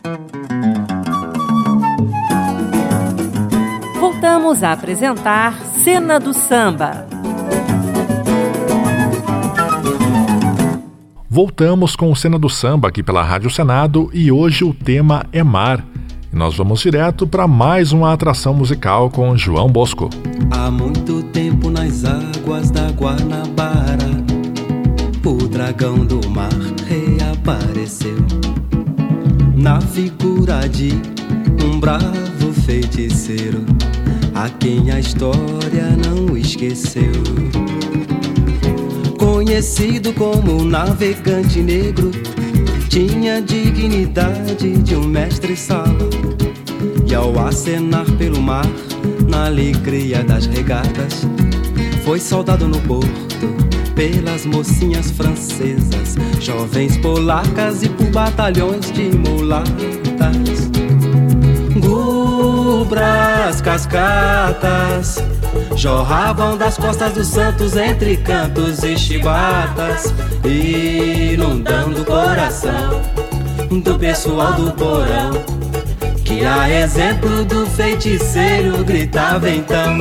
Voltamos a apresentar Cena do Samba. Voltamos com o Cena do Samba aqui pela Rádio Senado e hoje o tema é mar. E nós vamos direto para mais uma atração musical com João Bosco. Há muito tempo nas águas da Guanabara, o dragão do mar reapareceu na figura de um bravo feiticeiro, a quem a história não esqueceu. Conhecido como navegante negro, tinha dignidade de um mestre-sala, e ao acenar pelo mar, na alegria das regatas, foi saudado no porto pelas mocinhas francesas, jovens polacas e por batalhões de mulatas. Gubras, cascatas jorravam das costas dos santos entre cantos e chibatas, inundando o coração do pessoal do porão, que a exemplo do feiticeiro gritava então: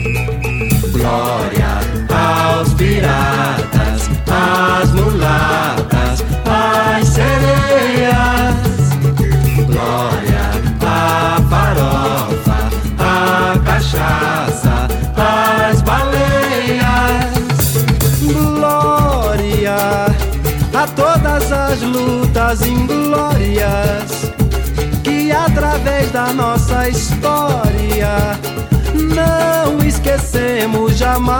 glória aos piratas, às mulatas, às sereias, glória à farofa, à cachaça, às baleias, glória a todas as lutas inglórias que através da nossa história não esquecemos jamais.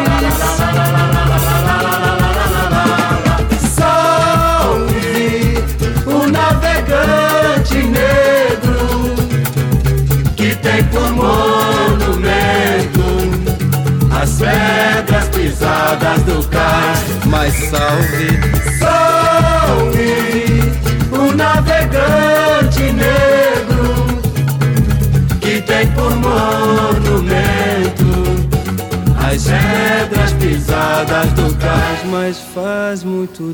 Salve o navegante negro que tem por monumento as pedras pisadas do cais. Mas salve, salve o navegante negro que tem por monumento as pedras pisadas do cais. Mas faz muito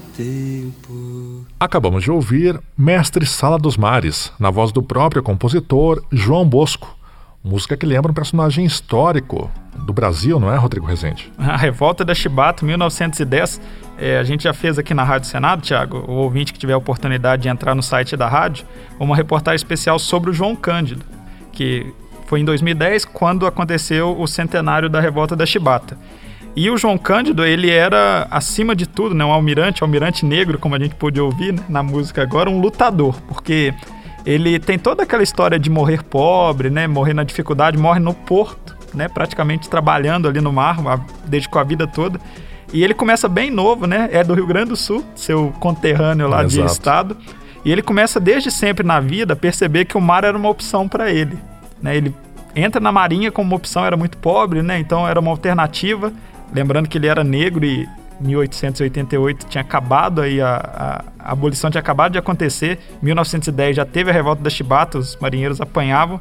tempo. Acabamos de ouvir Mestre Sala dos Mares, na voz do próprio compositor João Bosco. Música que lembra um personagem histórico do Brasil, não é, Rodrigo Rezende? A Revolta da Chibata, 1910. A gente já fez aqui na Rádio Senado, Thiago, o ouvinte que tiver a oportunidade de entrar no site da rádio, uma reportagem especial sobre o João Cândido, que foi em 2010, quando aconteceu o centenário da Revolta da Chibata. E o João Cândido, ele era, acima de tudo, né, um almirante negro, como a gente pôde ouvir, né, na música agora, um lutador, porque ele tem toda aquela história de morrer pobre, né, morrer na dificuldade, morre no porto, né, praticamente trabalhando ali no mar, dedicou a vida toda. E ele começa bem novo, né, é do Rio Grande do Sul, seu conterrâneo lá de estado, e ele começa desde sempre na vida a perceber que o mar era uma opção para ele, né, ele entra na marinha como uma opção, era muito pobre, né, então era uma alternativa, lembrando que ele era negro e 1888 tinha acabado aí, a abolição tinha acabado de acontecer, 1910 já teve a Revolta da Chibata, os marinheiros apanhavam,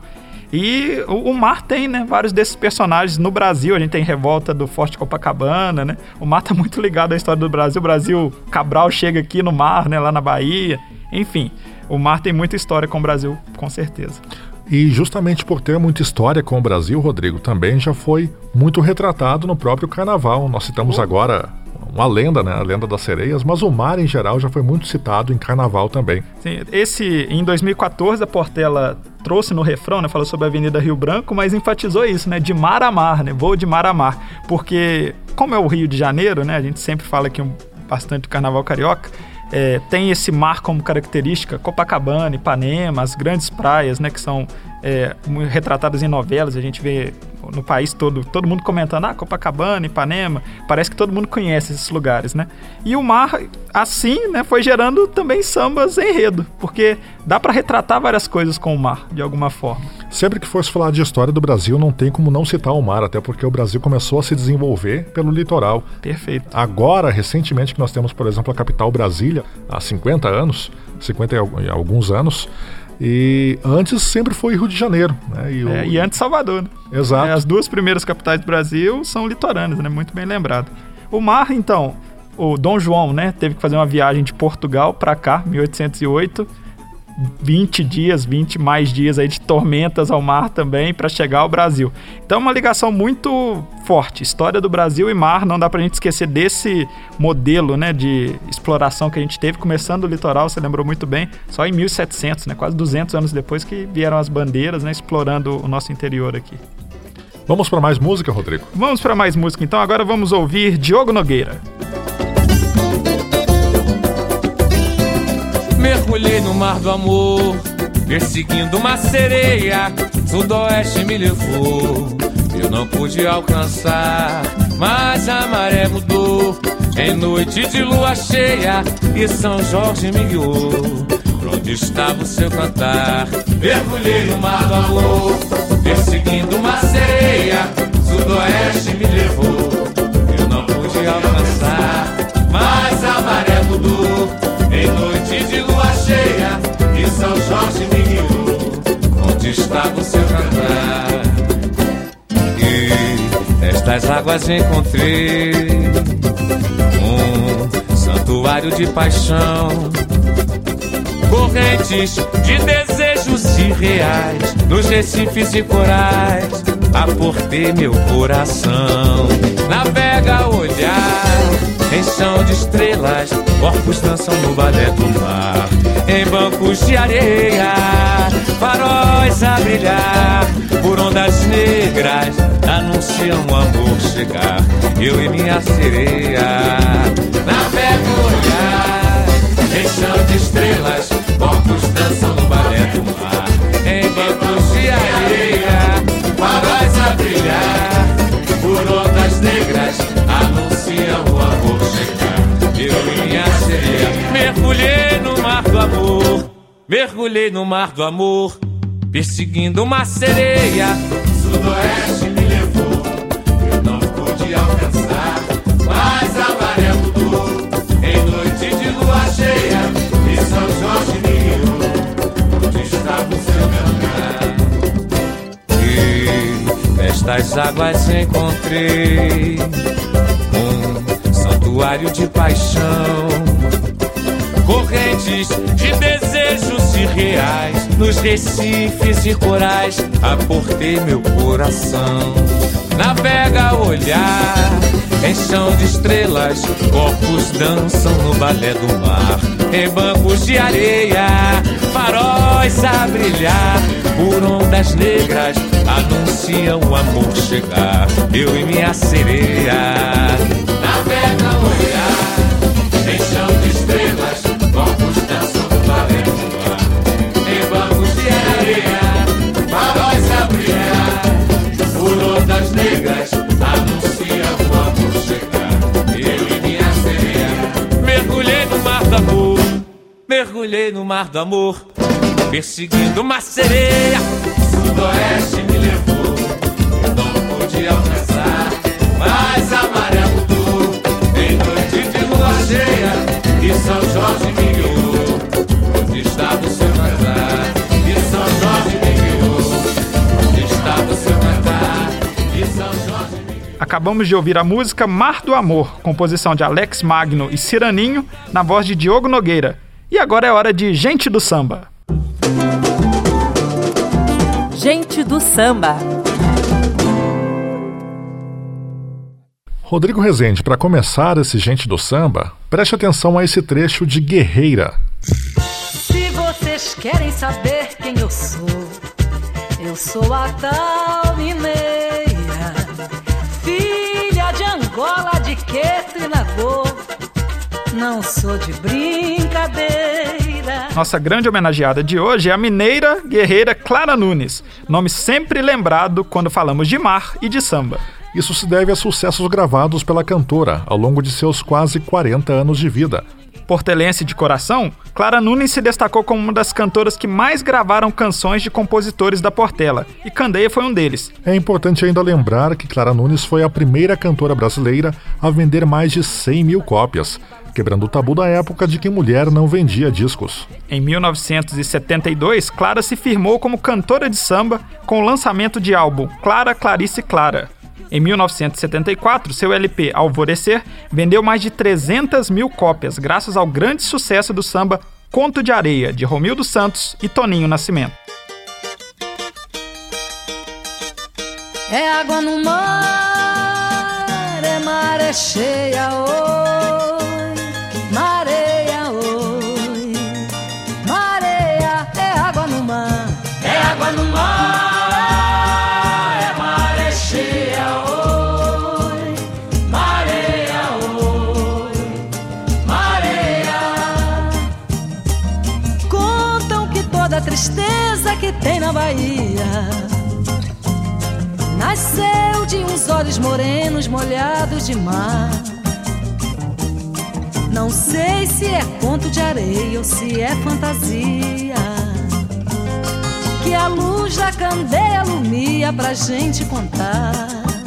e o mar tem, né, vários desses personagens no Brasil. A gente tem Revolta do Forte Copacabana, né, o mar tá muito ligado à história do Brasil. O Brasil, Cabral chega aqui no mar, né, lá na Bahia, enfim, o mar tem muita história com o Brasil, com certeza. E justamente por ter muita história com o Brasil, Rodrigo, também já foi muito retratado no próprio Carnaval. Nós citamos agora uma lenda, né? A lenda das sereias, mas o mar em geral já foi muito citado em Carnaval também. Sim, em 2014 a Portela trouxe no refrão, né? Falou sobre a Avenida Rio Branco, mas enfatizou isso, né? De mar a mar, né? Voo de mar a mar. Porque, como é o Rio de Janeiro, né? A gente sempre fala aqui bastante do Carnaval carioca, tem esse mar como característica, Copacabana, Ipanema, as grandes praias, né, que são retratadas em novelas, a gente vê no país todo mundo comentando, Copacabana, Ipanema, parece que todo mundo conhece esses lugares, né? E o mar, assim, né, foi gerando também sambas enredo, porque dá para retratar várias coisas com o mar, de alguma forma. Sempre que fosse falar de história do Brasil, não tem como não citar o mar, até porque o Brasil começou a se desenvolver pelo litoral. Perfeito. Agora, recentemente, que nós temos, por exemplo, a capital Brasília, há 50 e alguns anos, e antes sempre foi Rio de Janeiro, né? E antes Salvador, né? Exato. As duas primeiras capitais do Brasil são litorâneas, né? Muito bem lembrado. O mar, então, o Dom João, né, teve que fazer uma viagem de Portugal para cá, 1808, 20 mais dias aí de tormentas ao mar também para chegar ao Brasil. Então uma ligação muito forte, história do Brasil e mar, não dá pra gente esquecer desse modelo, né, de exploração que a gente teve, começando o litoral, você lembrou muito bem, só em 1700, né, quase 200 anos depois que vieram as bandeiras, né, explorando o nosso interior aqui. Vamos para mais música, Rodrigo? Vamos para mais música, então agora vamos ouvir Diogo Nogueira. Mergulhei no mar do amor, perseguindo uma sereia, sudoeste me levou, eu não pude alcançar, mas a maré mudou, em noite de lua cheia, e São Jorge me guiou, pra onde estava o seu cantar. Mergulhei no mar do amor, perseguindo uma sereia, sudoeste me levou, eu não pude alcançar, mas a maré mudou, em noite de lua cheia, e São Jorge me guiou, onde estava o seu cantar. E nestas águas encontrei um santuário de paixão, correntes de desejos irreais, nos recifes e corais, aportei meu coração. Navega olhar em chão de estrelas, corpos dançam no balé do mar. Em bancos de areia, faróis a brilhar, por ondas negras anunciam o amor chegar. Eu e minha sereia. Navega olhar em chão de estrelas, corpos dançam no balé do mar. Em bancos de areia, faróis a brilhar, por ondas negras anunciam o amor chegar. Eu e minha sereia. Mergulhei no mar do amor, mergulhei no mar do amor, perseguindo uma sereia, sudoeste me levou, eu não pude alcançar, mas a maré mudou, em noite de lua cheia, e São Jorge me guiou, onde estava o seu cantar. E nestas águas encontrei um santuário de paixão, correntes de desejos irreais, nos recifes e corais, aportei meu coração. Navega olhar em chão de estrelas, corpos dançam no balé do mar. Em bancos de areia, faróis a brilhar, por ondas negras anunciam o amor chegar. Eu e minha sereia. Navega olhar em chão de estrelas, corpos dançam no balé do mar. Em bancos de areia, faróis a brilhar, por ondas negras anunciam o amor chegar. Eu e minha sereia. Mergulhei no mar do amor, mergulhei no mar do amor, perseguindo uma sereia, sudoeste me levou, eu não pude alcançar, mas a maré mudou, em noite de lua cheia, e São Jorge me guiou, onde estava o seu cantar. E São Jorge me guiou, onde estava o seu cantar. E São Jorge me guiou. Acabamos de ouvir a música Mar do Amor, composição de Alex Magno e Ciraninho, na voz de Diogo Nogueira. E agora é hora de Gente do Samba. Gente do Samba. Rodrigo Rezende, para começar esse Gente do Samba, preste atenção a esse trecho de Guerreira. Se vocês querem saber quem eu sou a tal mineira, filha de Angola, de Queto e Nagô, não sou de brincadeira. Nossa grande homenageada de hoje é a mineira guerreira Clara Nunes, nome sempre lembrado quando falamos de mar e de samba. Isso se deve a sucessos gravados pela cantora ao longo de seus quase 40 anos de vida. Portelense de coração, Clara Nunes se destacou como uma das cantoras que mais gravaram canções de compositores da Portela, e Candeia foi um deles. É importante ainda lembrar que Clara Nunes foi a primeira cantora brasileira a vender mais de 100 mil cópias, quebrando o tabu da época de que mulher não vendia discos. Em 1972, Clara se firmou como cantora de samba com o lançamento de álbum Clara, Clarice, Clara. Em 1974, seu LP Alvorecer vendeu mais de 300 mil cópias, graças ao grande sucesso do samba Conto de Areia, de Romildo Santos e Toninho Nascimento. É água no mar, é maré cheia, oi, mareia, oi, mareia, é água no mar, é água no mar, é maré cheia, oi, mareia, contam que toda a tristeza que tem na Bahia nasceu de uns olhos morenos molhados de mar. Não sei se é conto de areia ou se é fantasia, que a luz da candeia alumia pra gente contar.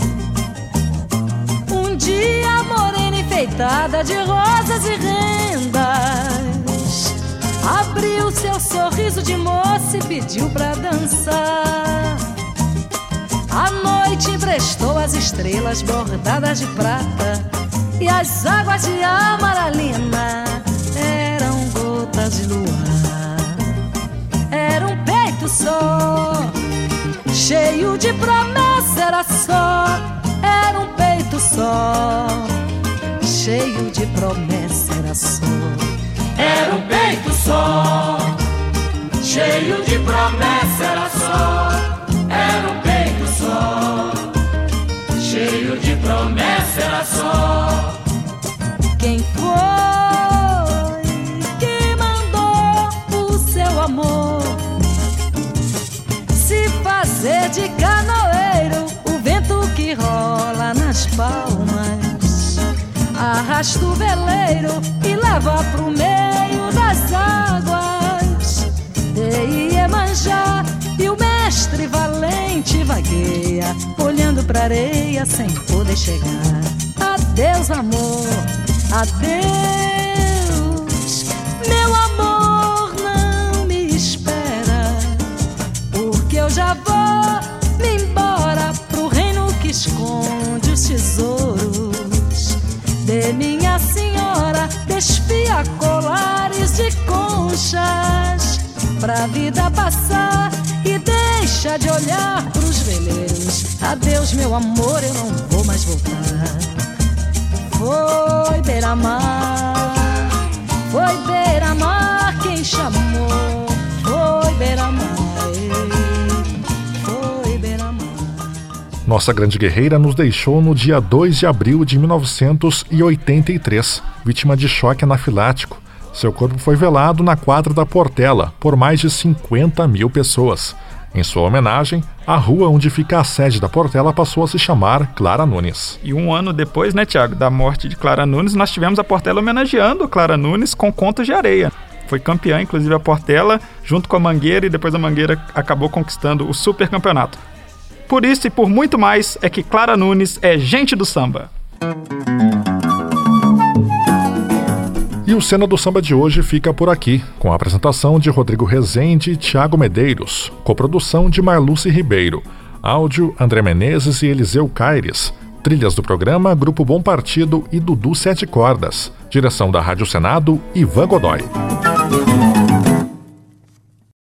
Um dia a morena enfeitada de rosas e rendas abriu seu sorriso de moça e pediu pra dançar. A noite emprestou as estrelas bordadas de prata, e as águas de amaralina eram gotas de luar. Era um peito só, cheio de promessa, era só. Era um peito só, cheio de promessa, era só. Era um peito só, cheio de promessa, era só. Era um peito só, cheio de promessa, era só. Quem foi que mandou o seu amor se fazer de canoeiro? O vento que rola nas palmas arrasta o veleiro e leva pro meio das águas de Iemanjá. E o mestre valente vagueia, olhando pra areia sem poder chegar. Adeus, amor, adeus. Meu amor, não me espera, porque eu já vou me embora pro reino que esconde os tesouros de minha senhora. Desfia colares de conchas pra vida passar e deixa de olhar pros veleiros. Adeus, meu amor, eu não vou mais voltar. Foi beira-mar, foi beira-mar quem chamou. Foi beira-mar, foi beira-mar. Nossa grande guerreira nos deixou no dia 2 de abril de 1983, vítima de choque anafilático. Seu corpo foi velado na quadra da Portela por mais de 50 mil pessoas. Em sua homenagem, a rua onde fica a sede da Portela passou a se chamar Clara Nunes. E um ano depois, né, Tiago, da morte de Clara Nunes, nós tivemos a Portela homenageando Clara Nunes com Contos de Areia. Foi campeã, inclusive, a Portela, junto com a Mangueira, e depois a Mangueira acabou conquistando o supercampeonato. Por isso e por muito mais é que Clara Nunes é gente do samba. E o Cena do Samba de hoje fica por aqui, com a apresentação de Rodrigo Rezende e Thiago Medeiros, coprodução de Marluce Ribeiro, áudio André Menezes e Eliseu Caires, trilhas do programa Grupo Bom Partido e Dudu Sete Cordas, direção da Rádio Senado, Ivan Godoy.